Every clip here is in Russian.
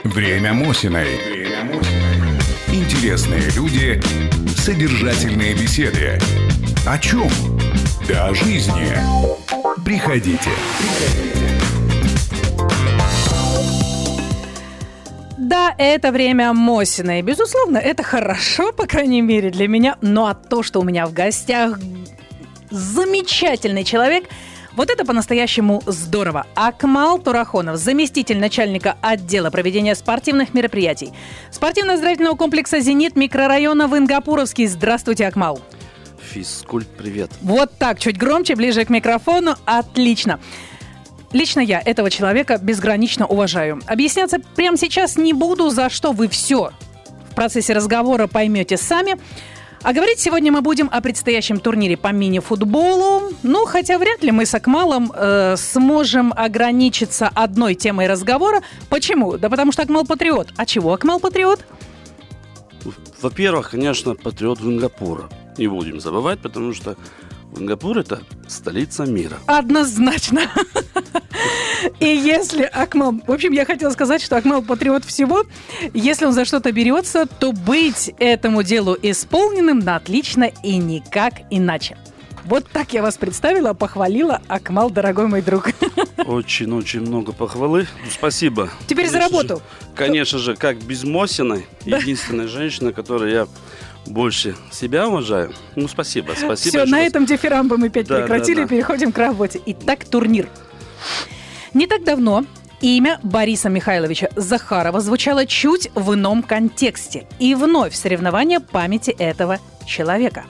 Время Мосиной. Интересные люди, содержательные беседы. О чем? Да о жизни. Приходите. Да, это время Мосиной. Безусловно, это хорошо, по крайней мере, для меня. Ну а то, что у меня в гостях замечательный человек, вот это по-настоящему здорово. Акмал Турахонов, заместитель начальника отдела проведения спортивных мероприятий спортивно-оздоровительного комплекса «Зенит» микрорайона Вингапуровский. Здравствуйте, Акмал. Физкульт, привет. Вот так, чуть громче, ближе к микрофону. Отлично. Лично я этого человека безгранично уважаю. Объясняться прямо сейчас не буду, за что вы все в процессе разговора поймете сами. А говорить сегодня мы будем о предстоящем турнире по мини-футболу. Ну, хотя вряд ли мы с Акмалом сможем ограничиться одной темой разговора. Почему? Да потому что Акмал патриот. А чего Акмал патриот? Во-первых, конечно, патриот Вингапура. Не будем забывать, потому что Вингапур – это столица мира. Однозначно. И если Акмал... В общем, я хотела сказать, что Акмал патриот всего. Если он за что-то берется, то быть этому делу исполненным на отлично и никак иначе. Вот так я вас представила, похвалила. Акмал, дорогой мой друг. Очень-очень много похвалы. Спасибо. Теперь за работу. Конечно же, как без Мосиной, единственная женщина, которую я больше себя уважаю. Ну, спасибо. Все, на этом дифирамбы мы опять прекратили, переходим к работе. Итак, турнир. Не так давно имя Бориса Михайловича Захарова звучало чуть в ином контексте. И вновь соревнование памяти этого человека.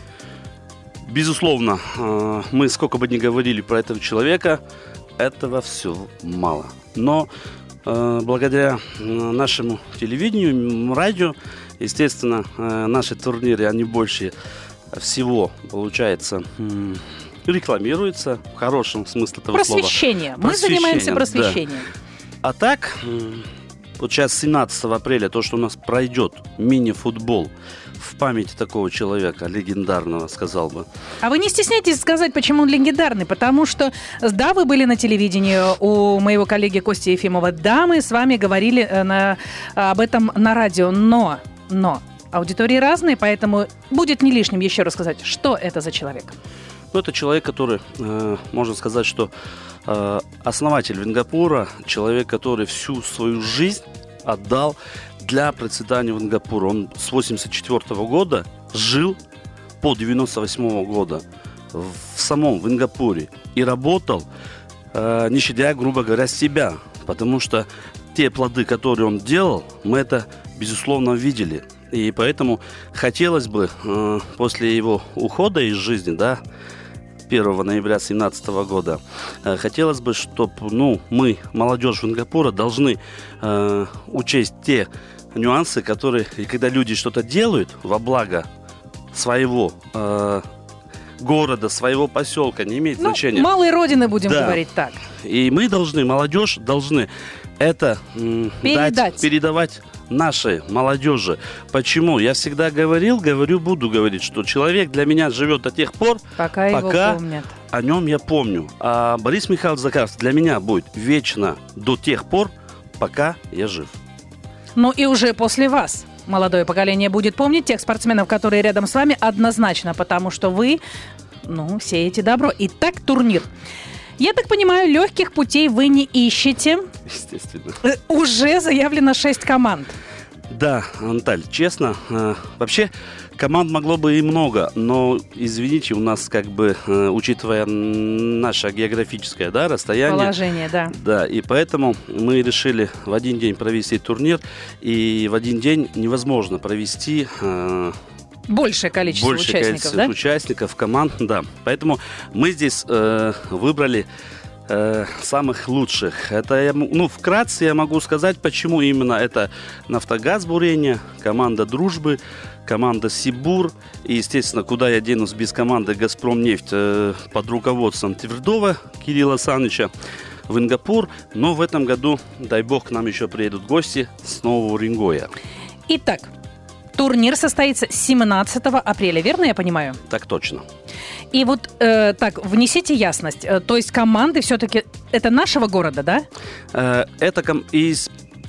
Безусловно, мы сколько бы ни говорили про этого человека, этого все мало. Но благодаря нашему телевидению, радио, естественно, наши турниры, они больше всего, получается, рекламируются в хорошем смысле этого слова. Просвещение. Мы занимаемся просвещением. Да. А так, вот сейчас 17 апреля, то, что у нас пройдет мини-футбол в память такого человека, легендарного, сказал бы. А вы не стесняйтесь сказать, почему он легендарный, потому что, да, вы были на телевидении у моего коллеги Кости Ефимова, да, мы с вами говорили об этом на радио, но аудитории разные, поэтому будет не лишним еще раз сказать, что это за человек. Ну, это человек, который, можно сказать, что основатель Вингапура, человек, который всю свою жизнь отдал для процветания Вингапура. Он с 1984 года жил по 1998 года в самом Вингапуре и работал, не щадя, грубо говоря, себя, потому что те плоды, которые он делал, мы это, безусловно, видели. И поэтому хотелось бы после его ухода из жизни, 1 ноября 2017 года, хотелось бы, чтобы мы, молодежь Вингапура, должны учесть те нюансы, которые, когда люди что-то делают во благо своего города, своего поселка, не имеет значения. Малой родины, будем говорить так. И мы должны, молодежь, должны это передавать нашей молодежи. Почему? Я всегда говорю, буду говорить, что человек для меня живет до тех пор, пока о нем я помню. А Борис Михайлович Захаров для меня будет вечно до тех пор, пока я жив. Ну и уже после вас молодое поколение будет помнить тех спортсменов, которые рядом с вами, однозначно, потому что вы, сеете добро. Итак, турнир. Я так понимаю, легких путей вы не ищете. Естественно. Уже заявлено 6 команд. Да, Анталь, честно, вообще команд могло бы и много, но, извините, у нас учитывая наше географическое расстояние. Положение, да. Да, и поэтому мы решили в один день провести турнир, и в один день невозможно провести... Большее количество участников, команд, да. Поэтому мы здесь выбрали самых лучших. Это вкратце я могу сказать, почему именно это Нафтогаз Бурение, команда Дружбы, команда Сибур и, естественно, куда я денусь без команды Газпромнефть под руководством Твердова Кирилла Саныча, Вингапур. Но в этом году, дай бог, к нам еще приедут гости с Нового Уренгоя. Итак, турнир состоится 17 апреля, верно я понимаю? Так точно. И вот внесите ясность. То есть команды все-таки это нашего города, да? Это из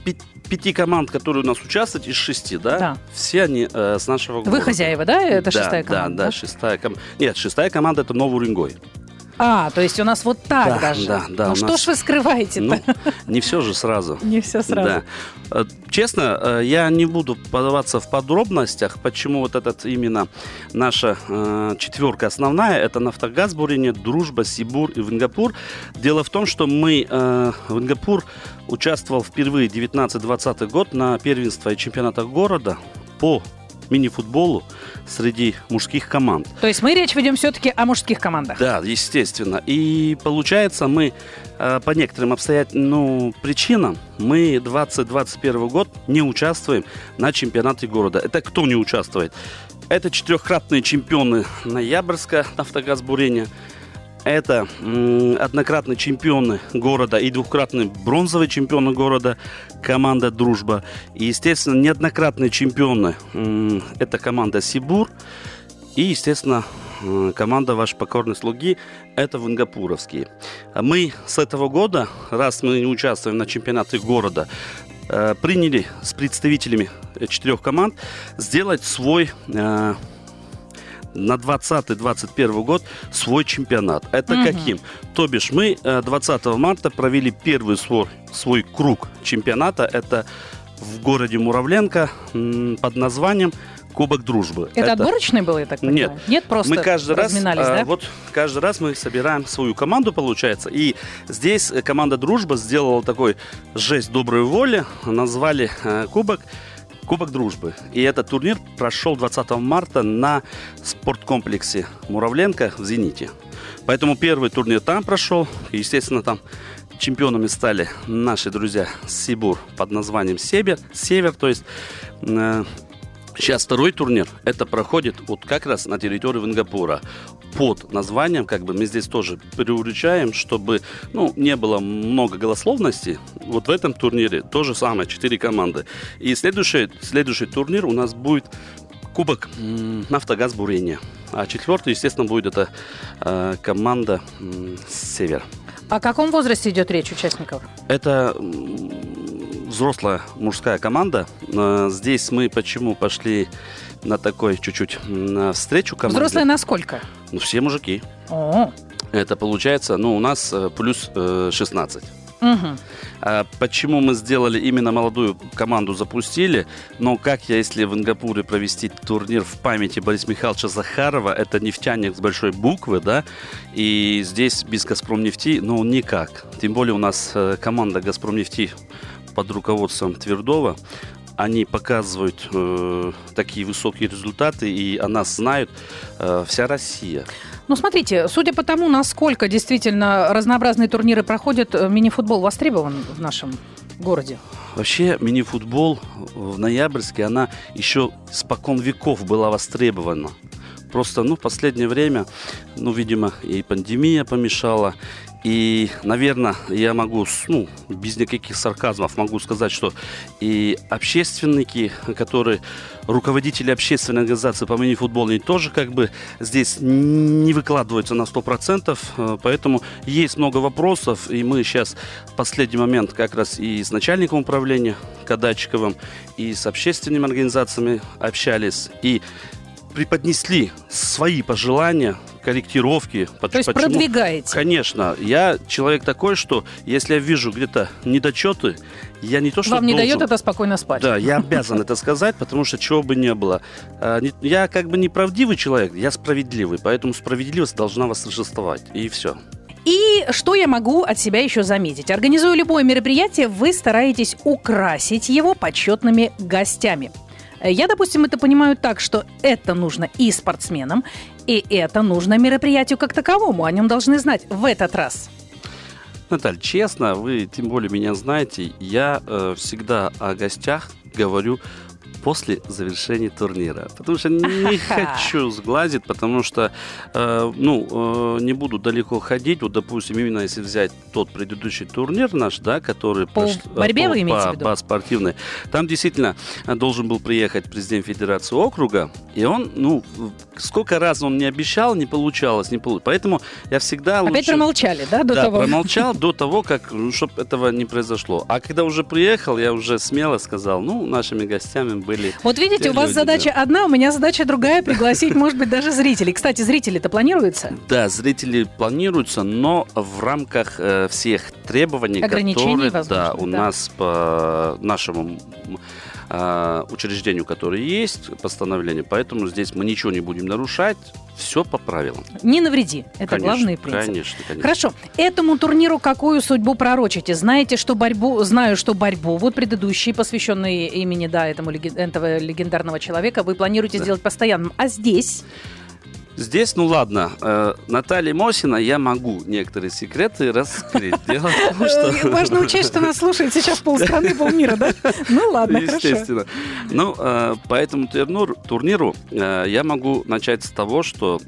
5 команд, которые у нас участвуют, из 6, да? Да. Все они с нашего города. Вы хозяева, да? Это шестая команда? Да, шестая команда. Нет, шестая команда – это Новый Уренгой. То есть у нас вот так даже. Да. Ну что ж вы скрываете-то? Не все же сразу. Не все сразу. Да. Честно, я не буду подаваться в подробностях, почему вот этот именно наша четверка основная, это Нафтогаз Бурение, Дружба, Сибур и Венгапур. Дело в том, что Венгапур участвовал впервые 19-20 год на первенстве и чемпионатах города по мини-футболу среди мужских команд. То есть мы речь ведем все-таки о мужских командах? Да, естественно. И получается, мы по некоторым причинам мы 2021 год не участвуем на чемпионате города. Это кто не участвует? Это 4-кратные чемпионы Ноябрьска Нафтогаз Бурение. Это однократные чемпионы города и 2-кратные бронзовые чемпионы города команда «Дружба». И, естественно, неоднократные чемпионы это команда «Сибур». И, естественно, команда «Ваши покорные слуги» это венгапуровские. Мы с этого года, раз мы не участвуем на чемпионате города, приняли с представителями 4 команд сделать свой... на 2020-2021 год свой чемпионат. Это каким? То бишь мы 20 марта провели первый свой круг чемпионата. Это в городе Муравленко под названием Кубок Дружбы. Это отборочный был, я так понимаю? Нет, просто мы каждый разминались, раз, да? каждый раз мы собираем свою команду, получается. И здесь команда «Дружба» сделала такой жест доброй воли. Назвали Кубок Дружбы. И этот турнир прошел 20 марта на спорткомплексе Муравленко в «Зените». Поэтому первый турнир там прошел. И, естественно, там чемпионами стали наши друзья Сибур под названием Север. То есть сейчас второй турнир. Это проходит вот как раз на территории Венгапура. Под названием, мы здесь тоже преувеличаем, чтобы не было много голословности. Вот в этом турнире то же самое, 4 команды. И следующий турнир у нас будет Кубок Нафтогаз Бурение. А 4-й, естественно, будет это команда Север. О каком возрасте идет речь участников? Это взрослая мужская команда. Здесь мы почему пошли на такой чуть-чуть встречу команды? Взрослая насколько? Все мужики. О. Это получается, у нас плюс 16. Угу. Почему мы сделали именно молодую команду, запустили? Если в Венгапуре провести турнир в памяти Бориса Михайловича Захарова, это нефтяник с большой буквы, да, и здесь без «Газпромнефти», никак. Тем более у нас команда «Газпромнефти» под руководством Твердова, они показывают такие высокие результаты, и о нас знают вся Россия. Смотрите, судя по тому, насколько действительно разнообразные турниры проходят, мини-футбол востребован в нашем городе? Вообще, мини-футбол в Ноябрьске, она еще спокон веков была востребована. Просто, в последнее время, видимо, и пандемия помешала. И, наверное, я могу, без никаких сарказмов могу сказать, что и общественники, руководители общественной организации по мини-футболу, они тоже здесь не выкладываются на 100%, поэтому есть много вопросов, и мы сейчас в последний момент как раз и с начальником управления Кадачковым, и с общественными организациями общались, и преподнесли свои пожелания, корректировки. То есть продвигаете? Конечно. Я человек такой, что если я вижу где-то недочеты, я не то, что Вам не дает это спокойно спать? Да, я обязан это сказать, потому что чего бы не было. Я не правдивый человек, я справедливый, поэтому справедливость должна восторжествовать. И все. И что я могу от себя еще заметить? Организуя любое мероприятие, вы стараетесь украсить его почетными гостями. Я, допустим, это понимаю так, что это нужно и спортсменам, и это нужно мероприятию как таковому. О нем должны знать в этот раз. Наталья, честно, вы тем более меня знаете, я всегда о гостях говорю после завершения турнира. Потому что не хочу сглазить, потому что, не буду далеко ходить. Вот, допустим, именно если взять тот предыдущий турнир наш, да, который... По борьбе вы имеете в виду? По спортивной. Там действительно должен был приехать президент Федерации округа, и он, сколько раз он не обещал, не получалось, Поэтому я всегда лучше... Опять промолчали, да, до того? Да, промолчал до того, как, чтобы этого не произошло. А когда уже приехал, я уже смело сказал, нашими гостями были... Вот видите, у вас задача одна, у меня задача другая, пригласить, может быть, даже зрителей. Кстати, зрители-то планируются? Да, зрители планируются, но в рамках всех требований, ограничений, которые у нас по нашему учреждению, которое есть, постановление, поэтому здесь мы ничего не будем нарушать, все по правилам. Не навреди, это главный принцип. Конечно. Хорошо, этому турниру какую судьбу пророчите? Знаю, что борьбу, вот предыдущий, посвященный имени, этого легендарного человека, вы планируете сделать постоянным, а здесь... Здесь, ладно, Наталья Мосина, я могу некоторые секреты раскрыть. Дело в том, что... Важно учесть, что нас слушает сейчас полстраны, полмира, да? Ладно, естественно. Хорошо. По этому турниру я могу начать с того, что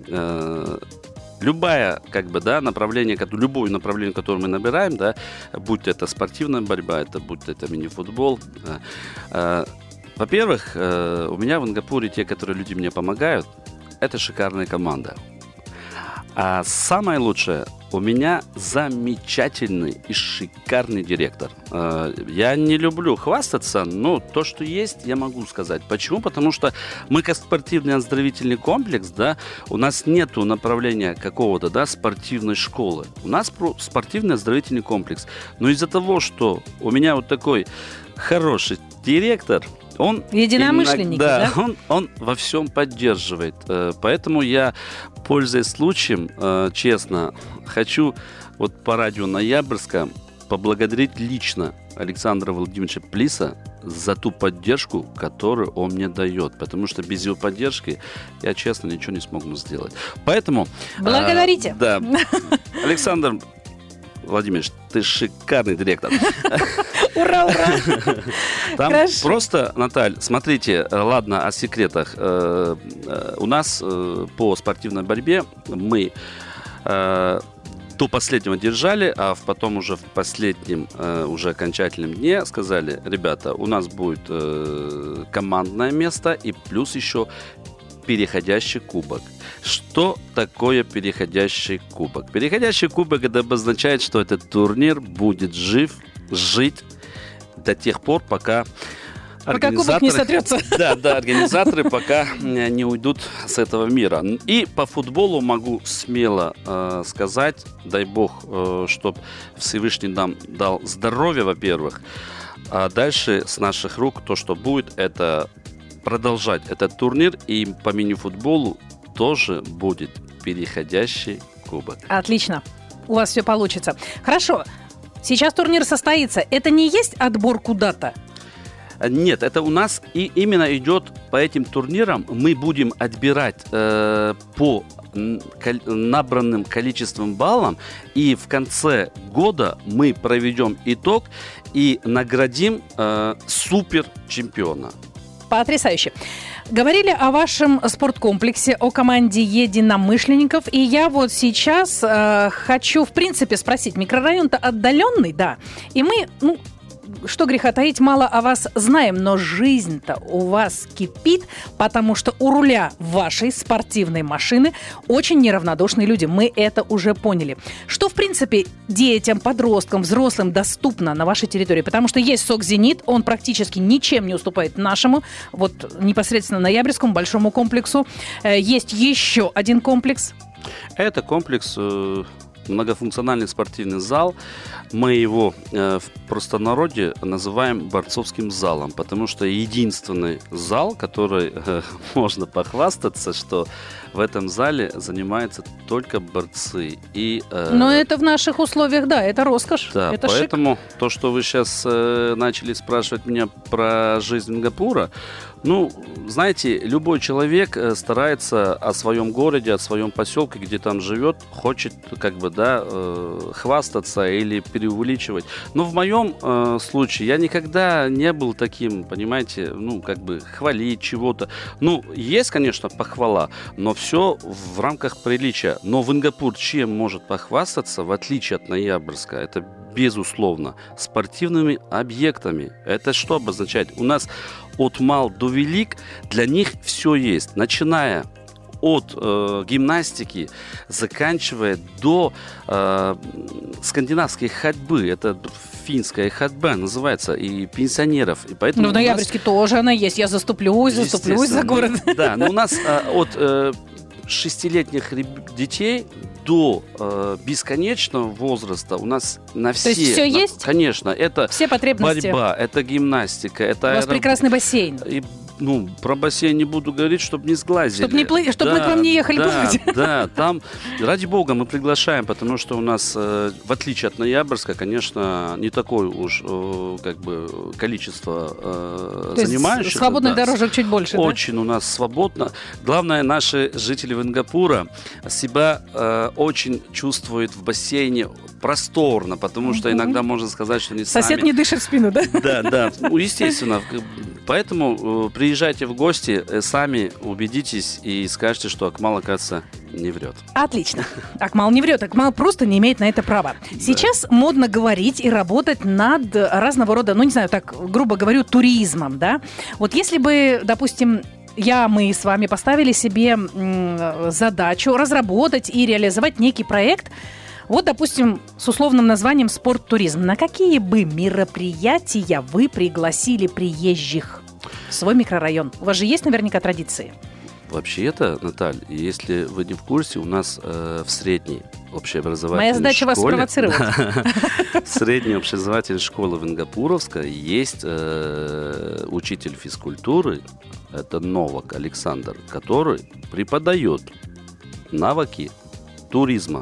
любое направление, которое мы набираем, да, будь это спортивная борьба, будь это мини-футбол, во-первых, у меня в Ингапуре те, которые люди мне помогают, это шикарная команда. А самое лучшее, у меня замечательный и шикарный директор. Я не люблю хвастаться, но то, что есть, я могу сказать. Почему? Потому что мы как спортивный оздоровительный комплекс, да, у нас нету направления какого-то, да, спортивной школы. У нас спортивный оздоровительный комплекс. Но из-за того, что у меня вот такой хороший директор, он единомышленники, да? Он во всем поддерживает. Поэтому я, пользуясь случаем, честно, хочу по радио Ноябрьска поблагодарить лично Александра Владимировича Плиса за ту поддержку, которую он мне дает. Потому что без его поддержки я, честно, ничего не смогу сделать. Поэтому... Благодарите. Да. Александр Владимирович, ты шикарный директор. Ура, ура! Там просто, Наталь, смотрите, ладно, о секретах. У нас по спортивной борьбе мы до последнего держали, а потом уже в последнем, уже окончательном дне сказали, ребята, у нас будет командное место и плюс еще переходящий кубок. Что такое переходящий кубок? Переходящий кубок это обозначает, что этот турнир будет жить до тех пор, пока кубок не сотрется. Да, организаторы пока не уйдут с этого мира. И по футболу могу смело сказать, дай бог, чтобы Всевышний нам дал здоровье, во-первых, а дальше с наших рук то, что будет, это продолжать этот турнир, и по мини-футболу тоже будет переходящий кубок. Отлично. У вас все получится. Хорошо. Сейчас турнир состоится. Это не есть отбор куда-то? Нет, это у нас и именно идет по этим турнирам. Мы будем отбирать по набранным количеством баллов, и в конце года мы проведем итог и наградим супер чемпиона. Потрясающе. Говорили о вашем спорткомплексе, о команде единомышленников. И я вот сейчас хочу, в принципе, спросить. Микрорайон-то отдаленный, да. И мы, что греха таить, мало о вас знаем. Но жизнь-то у вас кипит, потому что у руля вашей спортивной машины очень неравнодушные люди. Мы это уже поняли. Что, в принципе, детям, подросткам, взрослым доступно на вашей территории? Потому что есть СОК «Зенит», он практически ничем не уступает нашему, вот непосредственно Ноябрьскому большому комплексу. Есть еще один комплекс. Это комплекс... многофункциональный спортивный зал. Мы его в простонародье называем борцовским залом, потому что единственный зал, который можно похвастаться, что в этом зале занимаются только борцы. Но это в наших условиях, да, это роскошь. Да, это поэтому шик. То, что вы сейчас начали спрашивать меня про жизнь Ингапура, Ну, знаете, любой человек старается о своем городе, о своем поселке, где там живет, хочет как бы, да, хвастаться или преувеличивать. Но в моем случае я никогда не был таким, понимаете, ну, как бы хвалить чего-то. Ну, есть, конечно, похвала, но все в рамках приличия. Но Вингапур чем может похвастаться, в отличие от Ноябрьска? Это безусловно спортивными объектами. Это что обозначает? У нас от мал до велик для них все есть, начиная от гимнастики, заканчивая до скандинавской ходьбы. Это финская ходьба называется, и пенсионеров. И поэтому в Ноябрьске тоже она есть. Я заступлюсь за город. Да, но у нас от 6-летних детей до бесконечного возраста у нас на все... То есть все есть? Конечно. Это все потребности. Борьба, это гимнастика. Это у вас прекрасный бассейн. И, ну, про бассейн не буду говорить, чтобы не сглазили. Чтобы мы к вам не ехали плавать. Да, там, ради бога, мы приглашаем, потому что у нас, в отличие от Ноябрьска, конечно, не такое уж как бы количество занимающихся. Свободных дорожек чуть больше, очень у нас свободно. Главное, наши жители Вингапура себя очень чувствуют в бассейне просторно, потому что иногда можно сказать, что они сосед не дышит в спину, да? Да, ну, естественно. Поэтому приезжайте в гости, сами убедитесь и скажете, что Акмал, оказывается, не врет. Отлично. Акмал не врет. Акмал просто не имеет на это права. Сейчас модно говорить и работать над разного рода, ну, не знаю, так грубо говорю, туризмом, да? Вот если бы, допустим, мы с вами поставили себе задачу разработать и реализовать некий проект, вот, допустим, с условным названием «Спорттуризм». На какие бы мероприятия вы пригласили приезжих в свой микрорайон? У вас же есть наверняка традиции. Вообще-то, Наталья, если вы не в курсе, у нас в средней общеобразовательной школе... Моя задача вас спровоцировать. В средней общеобразовательной школе Вингапуровска есть учитель физкультуры, это Новак Александр, который преподает навыки туризма.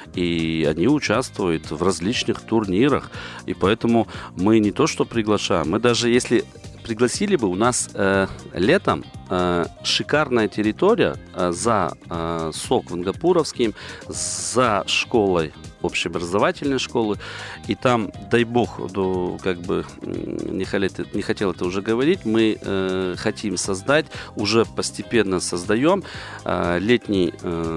И они участвуют в различных турнирах. И поэтому мы не то что приглашаем, мы даже если пригласили бы, у нас летом шикарная территория за СОК Вингапуровским, за школой, общеобразовательной школы. И там, дай бог, как бы не хотел это уже говорить, мы хотим создать, уже постепенно создаем летний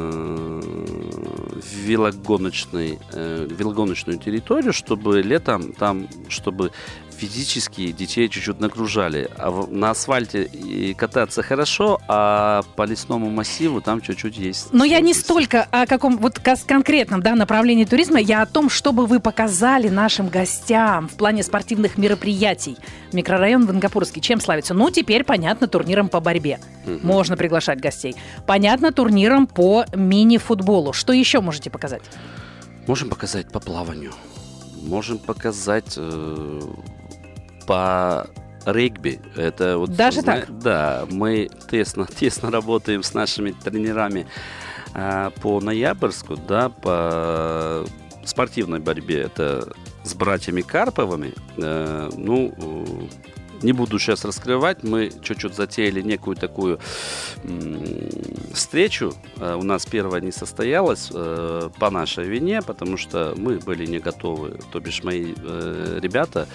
велогоночную территорию, чтобы летом там, чтобы физически детей чуть-чуть нагружали. А на асфальте кататься хорошо, а по лесному массиву там чуть-чуть есть. Но я не столько о каком вот конкретном направлении туризма, я о том, чтобы вы показали нашим гостям в плане спортивных мероприятий. Микрорайон Вингапурский чем славится? Ну, теперь, понятно, турниром по борьбе. Можно приглашать гостей. Понятно, турниром по мини-футболу. Что еще можете показать? Можем показать по плаванию. Можем показать по регби. Это вот, даже так? Да, мы тесно работаем с нашими тренерами по Ноябрьску, да, по спортивной борьбе. Это с братьями Карповыми. Не буду сейчас раскрывать, мы чуть-чуть затеяли некую такую встречу. У нас первая не состоялась по нашей вине, потому что мы были не готовы. То бишь мои ребята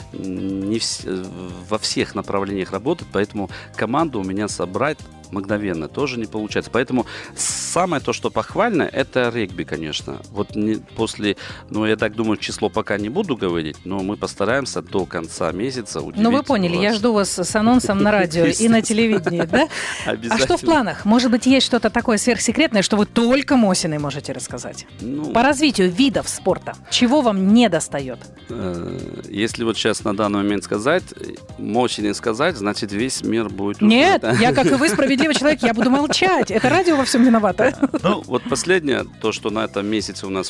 во всех направлениях работают, поэтому команду у меня собрать мгновенно тоже не получается. Поэтому самое то, что похвально, это регби, конечно. Вот после, я так думаю, число пока не буду говорить, но мы постараемся до конца месяца удивить. Ну, вы поняли, я жду вас с анонсом на радио и на телевидении, да? А что в планах? Может быть, есть что-то такое сверхсекретное, что вы только Мосиной можете рассказать? По развитию видов спорта. Чего вам не достает? Если вот сейчас на данный момент сказать, Мосиной сказать, значит, весь мир будет... Нет, я, как и вы, справедливый человек, я буду молчать. Это радио во всем виновато. Вот последнее, то, что на этом месяце у нас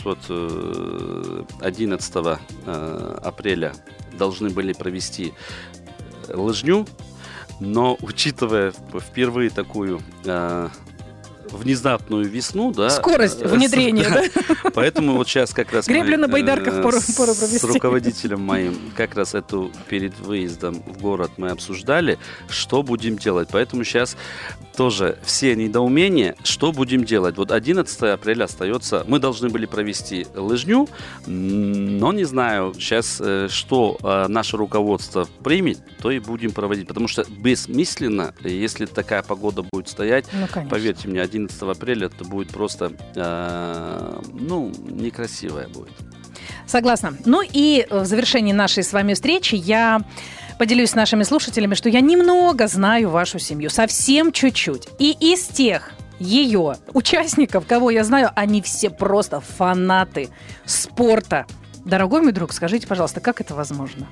11 апреля должны были провести лыжню, но учитывая впервые такую внезапную весну, да. Скорость внедрения, да? Поэтому вот сейчас как раз греблю на байдарках пору провести. С руководителем моим как раз эту перед выездом в город мы обсуждали, что будем делать. Поэтому сейчас тоже все недоумения, что будем делать. Вот 11 апреля остается, мы должны были провести лыжню, но не знаю сейчас, что наше руководство примет, то и будем проводить. Потому что бессмысленно, если такая погода будет стоять, поверьте мне, 11 апреля это будет просто, некрасивая будет. Согласна. Ну и в завершении нашей с вами встречи я поделюсь с нашими слушателями, что я немного знаю вашу семью, совсем чуть-чуть. И из тех ее участников, кого я знаю, они все просто фанаты спорта. Дорогой мой друг, скажите, пожалуйста, как это возможно?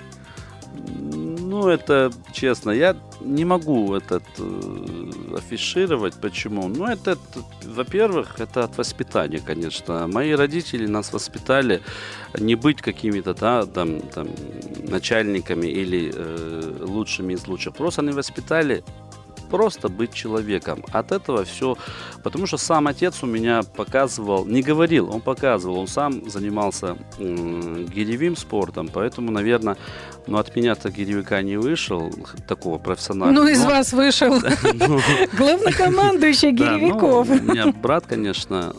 Это честно, я не могу афишировать. Почему? Во-первых, это от воспитания, конечно. Мои родители нас воспитали не быть какими-то начальниками или лучшими из лучших. Просто они воспитали просто быть человеком. От этого все. Потому что сам отец у меня показывал, не говорил, он показывал, он сам занимался гиревым спортом, поэтому, наверное, от меня-то гиревика не вышел, такого профессионального. Из вас вышел главнокомандующий гиревиков. У меня брат, конечно,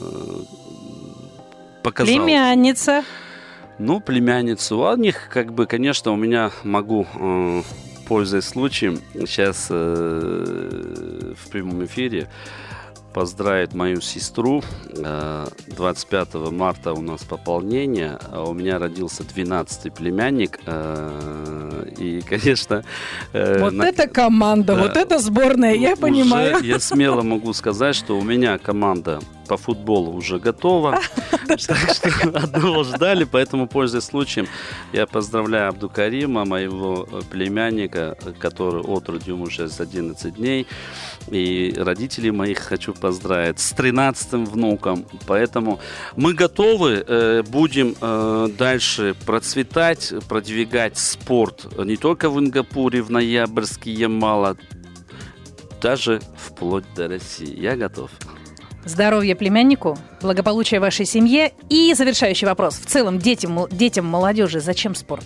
показал. Племянница. Племянницу. А у них, конечно, у меня могу... Пользуясь случаем, сейчас в прямом эфире поздравить мою сестру. 25 марта у нас пополнение, а у меня родился 12-й племянник. И, конечно... это команда, вот это сборная, я понимаю. Я смело могу сказать, что у меня команда по футболу уже готова. Так что одного ждали, поэтому, пользуясь случаем, я поздравляю Абдукарима, моего племянника, который от роду уже с 11 дней. И родителей моих хочу поздравить с 13-м внуком. Поэтому мы готовы, будем дальше процветать, продвигать спорт не только в Ингапуре, в Ноябрьске, Ямало, даже вплоть до России. Я готов. Здоровья племяннику, благополучия вашей семье. И завершающий вопрос. В целом, детям, молодежи, зачем спорт?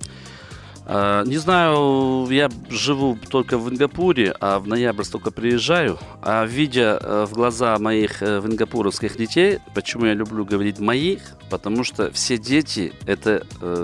Не знаю, я живу только в Ингапуре, а в Ноябрьск только приезжаю. А видя в глаза моих ингапуровских детей, почему я люблю говорить «моих», потому что все дети – это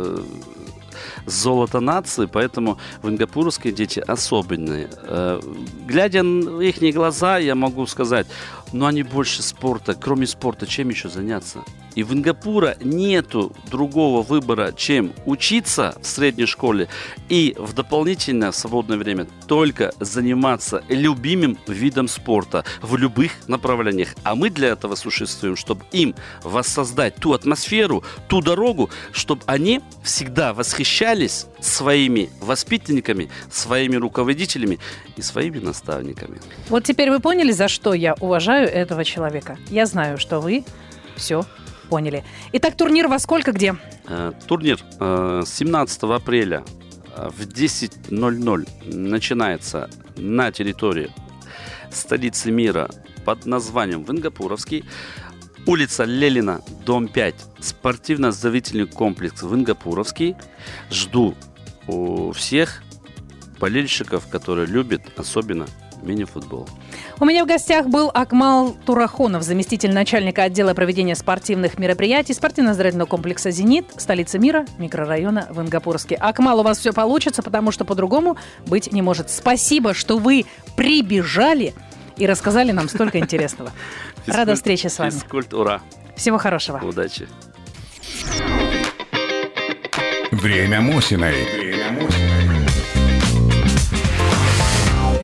золото нации, поэтому ингапуровские дети особенные. Глядя в их глаза, я могу сказать, они больше спорта. Кроме спорта, чем еще заняться? И в Ингапуре нету другого выбора, чем учиться в средней школе и в дополнительное свободное время только заниматься любимым видом спорта в любых направлениях. А мы для этого существуем, чтобы им воссоздать ту атмосферу, ту дорогу, чтобы они всегда восхищались своими воспитанниками, своими руководителями и своими наставниками. Вот теперь вы поняли, за что я уважаю этого человека. Я знаю, что вы все поняли. Итак, турнир во сколько, где? Турнир 17 апреля в 10:00 начинается на территории столицы мира под названием Ингапуровский. Улица Ленина, дом 5, спортивно-оздоровительный комплекс Ингапуровский. Жду всех болельщиков, которые любят особенно мини-футбол. У меня в гостях был Акмал Турахонов, заместитель начальника отдела проведения спортивных мероприятий спортивно-оздоровительного комплекса «Зенит», столицы мира, микрорайона в Ингапуровске. Акмал, у вас все получится, потому что по-другому быть не может. Спасибо, что вы прибежали и рассказали нам столько интересного. Рада встрече с вами. Физкульт, ура. Всего хорошего. Удачи. Время Мосиной.